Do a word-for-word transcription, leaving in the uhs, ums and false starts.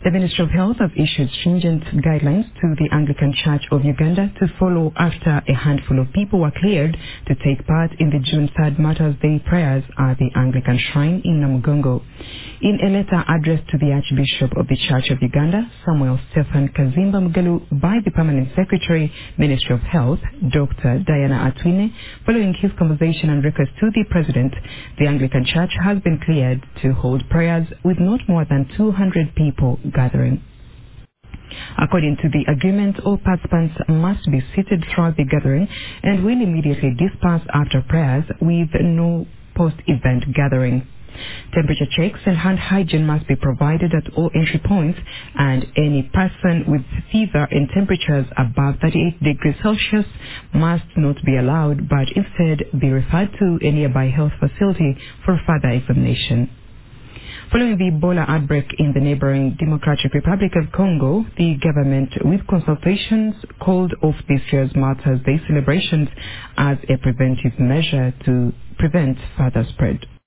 The Ministry of Health have issued stringent guidelines to the Anglican Church of Uganda to follow after a handful of people were cleared to take part in the June third Martyrs' Day prayers at the Anglican Shrine in Namugongo. In a letter addressed to the Archbishop of the Church of Uganda, Samuel Stephen Kazimba Mugalu, by the Permanent Secretary, Ministry of Health, Doctor Diana Atwine, following his conversation and request to the President, the Anglican Church has been cleared to hold prayers with not more than two hundred people gathering. According to the agreement, all participants must be seated throughout the gathering and will immediately disperse after prayers with no post-event gathering. Temperature checks and hand hygiene must be provided at all entry points, and any person with fever and temperatures above thirty-eight degrees Celsius must not be allowed, but instead be referred to a nearby health facility for further examination. Following the Ebola outbreak in the neighboring Democratic Republic of Congo, the government, with consultations, called off this year's Martyrs' Day celebrations as a preventive measure to prevent further spread.